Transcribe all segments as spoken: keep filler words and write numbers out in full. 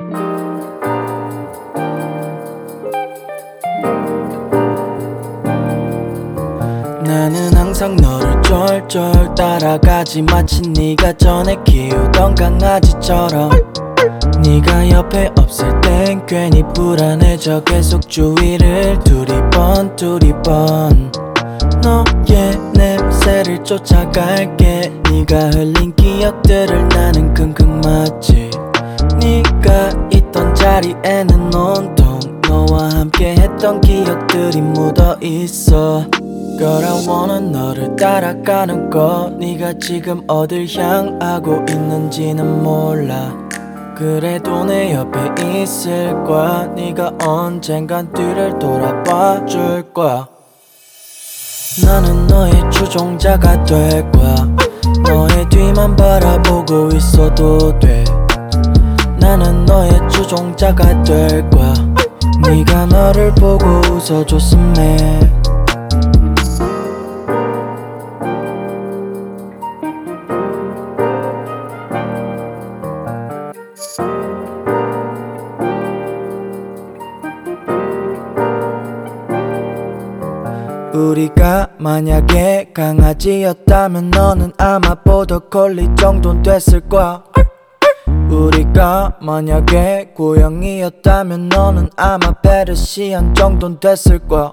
나는 항상 너를 쫄쫄 따라가지 마치 네가 전에 키우던 강아지처럼. 네가 옆에 없을 땐 괜히 불안해져 계속 주위를 두리번 두리번. 너의 냄새를 쫓아갈게. 네가 흘린 기억들을 나는 킁킁 맞지. 네가 있던 자리에는 온통 너와 함께 했던 기억들이 묻어있어. Girl, I wanna 너를 따라가는 것. 네가 지금 어딜 향하고 있는지는 몰라. 그래도 내 옆에 있을 거야. 네가 언젠간 뒤를 돌아봐 줄 거야. 나는 너의 추종자가 될 거야. 너의 뒤만 바라보고 있어도 돼. 나는 너의 추종자가 될 거야. 네가 너를 보고 웃어줬으면 해. 우리가 만약에 강아지였다면 너는 아마 보더콜리 정도는 됐을 거야. 우리가 만약에 고양이였다면 너는 아마 페르시안 정도는 됐을 거야.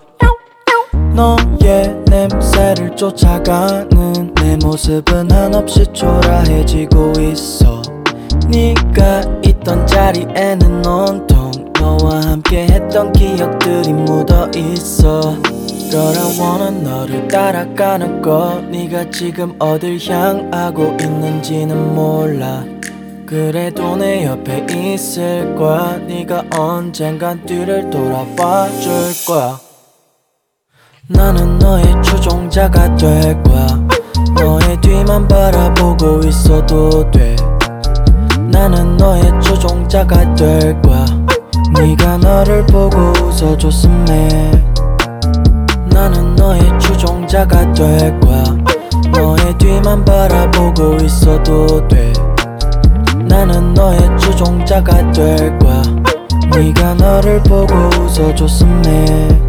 너의 냄새를 쫓아가는 내 모습은 한없이 초라해지고 있어. 네가 있던 자리에는 온통 너와 함께 했던 기억들이 묻어있어. Girl, I wanna 너를 따라가는 것. 네가 지금 어딜 향하고 있는지는 몰라. 그래도 내 옆에 있을 거야. 네가 언젠간 뒤를 돌아봐 줄 거야. 나는 너의 추종자가 될 거야. 너의 뒤만 바라보고 있어도 돼. 나는 너의 추종자가 될 거야. 네가 너를 보고 웃어줬으면 해. 나는 너의 추종자가 될 거야. 너의 뒤만 바라보고 있어도 돼. 나는 너의 추종자가 될 거야. 네가 너를 보고 웃어줬으면 해.